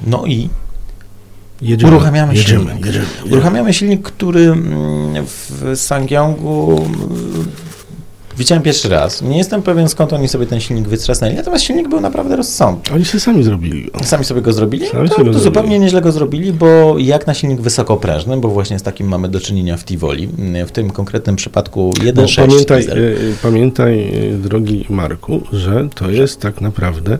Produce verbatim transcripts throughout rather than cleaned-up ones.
No i jedziemy, uruchamiamy jedziemy, silnik. jedziemy, jedziemy. Uruchamiamy silnik, który w Sangyongu widziałem pierwszy raz. Nie jestem pewien, skąd oni sobie ten silnik wytrzasnęli, natomiast silnik był naprawdę rozsądny. Oni sobie sami zrobili go. Sami sobie go zrobili? Sami to, sobie to go zupełnie zrobili. nieźle go zrobili, bo jak na silnik wysokoprężny, bo właśnie z takim mamy do czynienia w Tivoli, w tym konkretnym przypadku jeden przecinek sześć Pamiętaj, diesel. y, pamiętaj, y, drogi Marku, że to jest tak naprawdę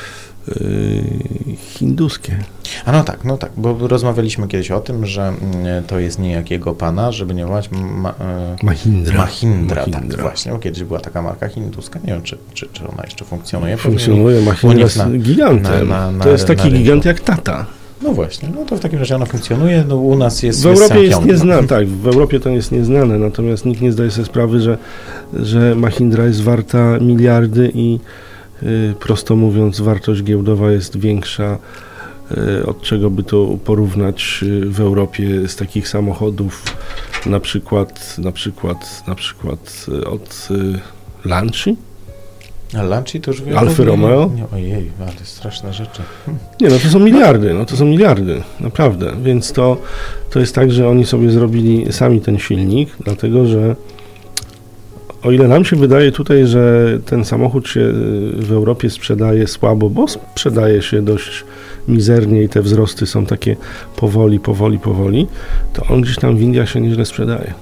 y, hinduskie. A no tak, no tak, bo rozmawialiśmy kiedyś o tym, że mm, to jest niejakiego pana, żeby nie wołać ma, e, Mahindra. Mahindra, tak, Mahindra. właśnie, bo kiedyś była taka marka hinduska, nie wiem, czy, czy, czy ona jeszcze funkcjonuje. Funkcjonuje, Pewnie Mahindra u jest nich na- gigantem. na- na- to jest na taki rynku. gigant jak Tata. No właśnie, no to w takim razie ona funkcjonuje, no u nas jest W Europie jest Sangyong. nieznane, tak, w Europie to jest nieznane, natomiast nikt nie zdaje sobie sprawy, że, że Mahindra jest warta miliardy i y, prosto mówiąc wartość giełdowa jest większa, y, od czego by to porównać y, w Europie z takich samochodów, na przykład, na przykład, na przykład y, od y, Lancia? A Lancia to już... Alfy Romeo? Nie, ojej, ale straszne rzeczy. Nie, no to są miliardy, no to są miliardy, naprawdę, więc to, to jest tak, że oni sobie zrobili sami ten silnik, dlatego że o ile nam się wydaje tutaj, że ten samochód się w Europie sprzedaje słabo, bo sprzedaje się dość mizernie i te wzrosty są takie powoli, powoli, powoli, to on gdzieś tam w Indiach się nieźle sprzedaje.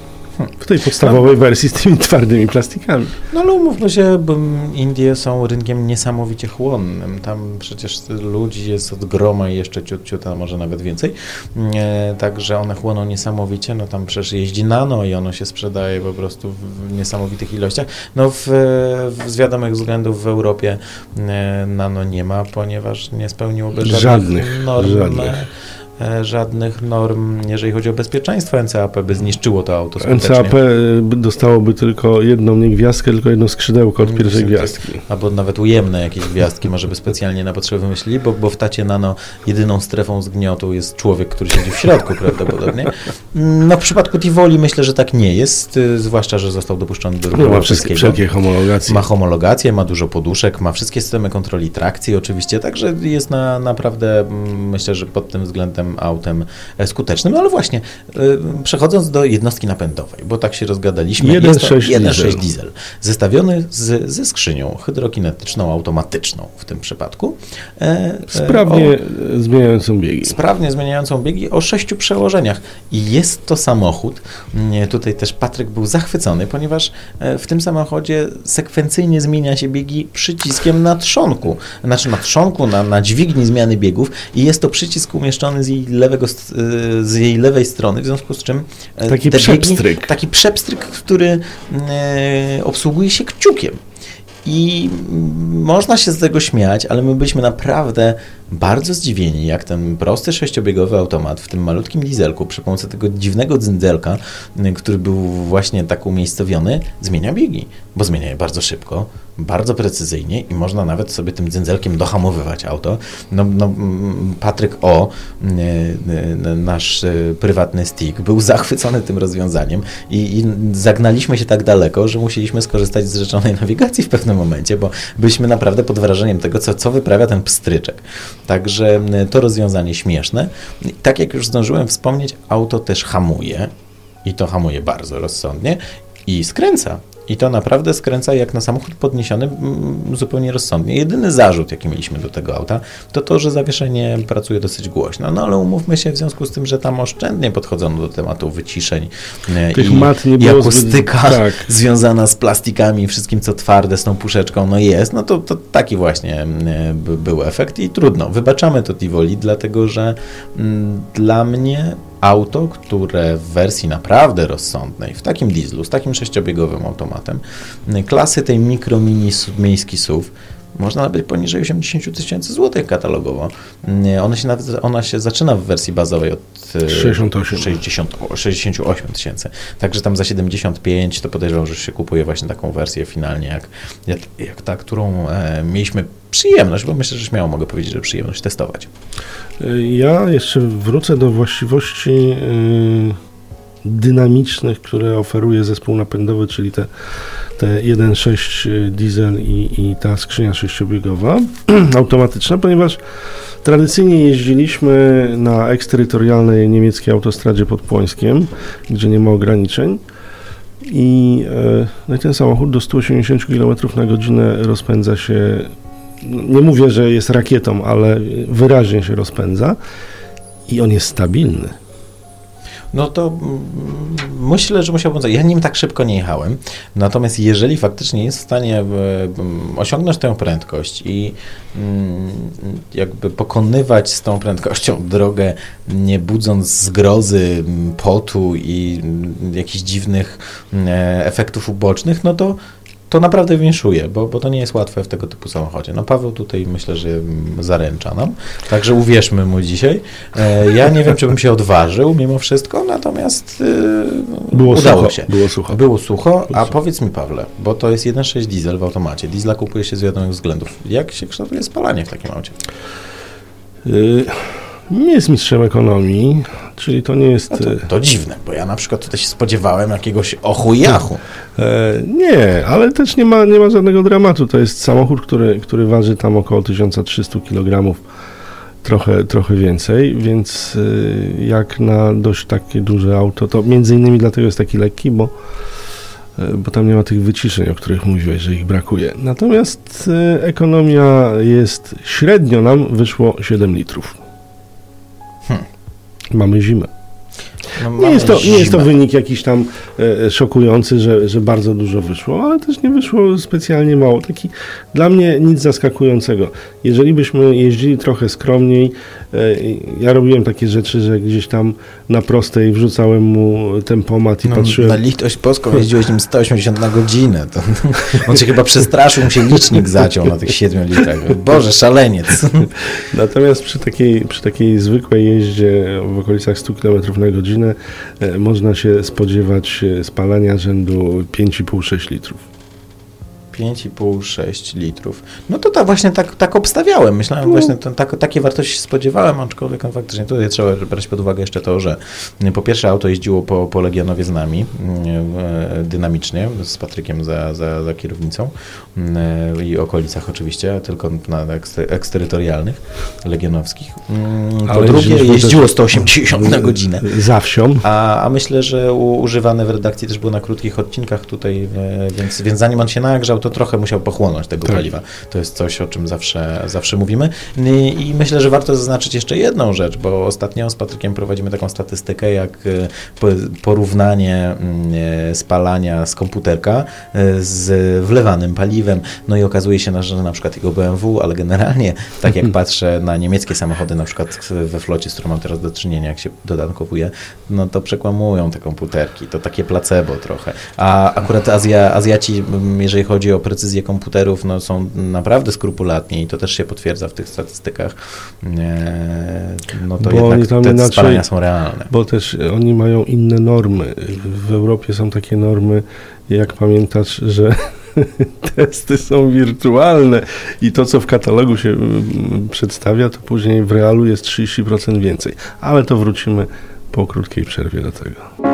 W tej podstawowej wersji z tymi twardymi plastikami. No ale umówmy się, bo Indie są rynkiem niesamowicie chłonnym. Tam przecież ludzi jest od groma i jeszcze ciut, ciut, a może nawet więcej. E, także one chłoną niesamowicie. No tam przecież jeździ nano i ono się sprzedaje po prostu w niesamowitych ilościach. No w, w, z wiadomych względów w Europie e, nano nie ma, ponieważ nie spełniłoby żadnych, Żadnych, norm. żadnych. żadnych norm, jeżeli chodzi o bezpieczeństwo. N C A P by zniszczyło to auto skutecznie. N C A P dostałoby tylko jedną nie gwiazdkę, tylko jedno skrzydełko od pierwszej gwiazdki. Albo nawet ujemne jakieś gwiazdki, może by specjalnie na potrzeby wymyślili, bo, bo w Tacie Nano jedyną strefą zgniotu jest człowiek, który siedzi w środku prawdopodobnie. No w przypadku Tivoli myślę, że tak nie jest, zwłaszcza, że został dopuszczony do ruchu No, ma europejskiego. wszelkie homologacje. Ma homologację, ma dużo poduszek, ma wszystkie systemy kontroli trakcji oczywiście, także jest na, naprawdę, myślę, że pod tym względem autem skutecznym. No ale właśnie, przechodząc do jednostki napędowej, bo tak się rozgadaliśmy, jeden jest to sześć jeden diesel. sześć diesel, zestawiony z, ze skrzynią hydrokinetyczną, automatyczną w tym przypadku. E, Sprawnie o, zmieniającą biegi. Sprawnie zmieniającą biegi o sześciu przełożeniach. I jest to samochód, tutaj też Patryk był zachwycony, ponieważ w tym samochodzie sekwencyjnie zmienia się biegi przyciskiem na trzonku. Znaczy na trzonku, na, na dźwigni zmiany biegów i jest to przycisk umieszczony z jej, lewego, z jej lewej strony, w związku z czym Taki te przepstryk. Biegi, taki przepstryk, który e, obsługuje się kciukiem. I można się z tego śmiać, ale my byliśmy naprawdę bardzo zdziwieni, jak ten prosty sześciobiegowy automat w tym malutkim dieselku przy pomocy tego dziwnego dzyndelka, który był właśnie tak umiejscowiony, zmienia biegi, bo zmienia je bardzo szybko, bardzo precyzyjnie i można nawet sobie tym dzyndelkiem dohamowywać auto. No, no, Patryk O., nasz prywatny stick, był zachwycony tym rozwiązaniem i, i zagnaliśmy się tak daleko, że musieliśmy skorzystać z rzeczonej nawigacji w pewnym momencie, bo byliśmy naprawdę pod wrażeniem tego, co, co wyprawia ten pstryczek. Także to rozwiązanie śmieszne. Tak jak już zdążyłem wspomnieć, auto też hamuje i to hamuje bardzo rozsądnie i skręca. I to naprawdę skręca jak na samochód podniesiony mm, zupełnie rozsądnie. Jedyny zarzut, jaki mieliśmy do tego auta, to to, że zawieszenie pracuje dosyć głośno. No ale umówmy się w związku z tym, że tam oszczędnie podchodzono do tematu wyciszeń Tych i, mat nie i było akustyka zbyt, tak. związana z plastikami, wszystkim co twarde, z tą puszeczką, no jest, no to, to taki właśnie by, był efekt i trudno. Wybaczamy to Tivoli, dlatego że mm, dla mnie auto, które w wersji naprawdę rozsądnej, w takim dieslu, z takim sześciobiegowym automatem, klasy tej mikro, mini, miejski S U V, można nabyć poniżej osiemdziesiąt tysięcy złotych katalogowo. Ona się, nawet, ona się zaczyna w wersji bazowej od sześćdziesiąt osiem. sześćdziesiąt, sześćdziesiąt osiem tysięcy. Także tam za siedemdziesiąt pięć to podejrzewam, że się kupuje właśnie taką wersję finalnie, jak, jak, jak ta, którą e, mieliśmy przyjemność, bo myślę, że śmiało mogę powiedzieć, że przyjemność testować. Ja jeszcze wrócę do właściwości yy, dynamicznych, które oferuje zespół napędowy, czyli te, te jeden przecinek sześć diesel i, i ta skrzynia sześciobiegowa automatyczna, ponieważ tradycyjnie jeździliśmy na eksterytorialnej niemieckiej autostradzie pod Płońskiem, gdzie nie ma ograniczeń i, no i ten samochód do stu osiemdziesięciu kilometrów na godzinę rozpędza się, nie mówię, że jest rakietą, ale wyraźnie się rozpędza i on jest stabilny. No to mm, myślę, że musiałbym... Ja nim tak szybko nie jechałem, natomiast jeżeli faktycznie jest w stanie e, osiągnąć tę prędkość i mm, jakby pokonywać z tą prędkością drogę, nie budząc zgrozy, potu i mm, jakichś dziwnych e, efektów ubocznych, no to to naprawdę winszuje, bo, bo to nie jest łatwe w tego typu samochodzie. No Paweł tutaj myślę, że zaręcza nam, także uwierzmy mu dzisiaj. E, ja nie wiem, czy bym się odważył mimo wszystko, natomiast e, było udało sucho, się. Było sucho. Było sucho, a powiedz mi, Pawle, bo to jest jeden przecinek sześć diesel w automacie. Diesla kupuje się z wiadomych względów. Jak się kształtuje spalanie w takim aucie? Y- Nie jest mistrzem ekonomii, czyli to nie jest... No to, to dziwne, bo ja na przykład tutaj się spodziewałem jakiegoś ochu-jachu. E, nie, ale też nie ma, nie ma żadnego dramatu. To jest samochód, który, który waży tam około tysiąc trzysta kilogramów, trochę, trochę więcej, więc y, jak na dość takie duże auto, to między innymi dlatego jest taki lekki, bo, y, bo tam nie ma tych wyciszeń, o których mówiłeś, że ich brakuje. Natomiast y, ekonomia jest, średnio nam wyszło siedem litrów. Hmm. Mamy zimę. No, nie, jest to, nie jest to wynik jakiś tam e, szokujący, że, że bardzo dużo wyszło, ale też nie wyszło specjalnie mało. Taki dla mnie nic zaskakującego. Jeżeli byśmy jeździli trochę skromniej, e, ja robiłem takie rzeczy, że gdzieś tam na prostej wrzucałem mu tempomat i no, patrzyłem. Na litość boską jeździłeś nim sto osiemdziesiąt na godzinę. To, on się chyba przestraszył, mu się licznik zaciął na tych siedmiu litrach. Boże, szaleniec. Natomiast przy takiej, przy takiej zwykłej jeździe w okolicach stu kilometrów na godzinę można się spodziewać spalania rzędu pięć i pół do sześciu litrów. pięć i pół do sześciu litrów. No to tak właśnie tak, tak obstawiałem. Myślałem no. właśnie, to, tak, takie wartości się spodziewałem, aczkolwiek no, faktycznie tutaj trzeba brać pod uwagę jeszcze to, że po pierwsze auto jeździło po, po Legionowie z nami dynamicznie, z Patrykiem za, za, za kierownicą i okolicach oczywiście, tylko na eksterytorialnych, legionowskich. Po Ale drugie jeździło sto osiemdziesiąt na godzinę. Za wsią. A, a myślę, że u, używane w redakcji też było na krótkich odcinkach tutaj, więc, więc zanim on się nagrzał, to trochę musiał pochłonąć tego tak. paliwa. To jest coś, o czym zawsze, zawsze mówimy. I, I myślę, że warto zaznaczyć jeszcze jedną rzecz, bo ostatnio z Patrykiem prowadzimy taką statystykę, jak porównanie spalania z komputerka z wlewanym paliwem. No i okazuje się, że na przykład jego B M W, ale generalnie, tak jak patrzę na niemieckie samochody, na przykład we flocie, z którą mam teraz do czynienia, jak się dodatkowuje, no to przekłamują te komputerki. To takie placebo trochę. A akurat Azja, Azjaci, jeżeli chodzi o precyzję komputerów, no są naprawdę skrupulatni i to też się potwierdza w tych statystykach. No to bo jednak te inaczej, spalania są realne. Bo też oni mają inne normy. W Europie są takie normy, jak pamiętasz, że testy są wirtualne i to, co w katalogu się przedstawia, to później w realu jest trzydzieści procent więcej. Ale to wrócimy po krótkiej przerwie do tego.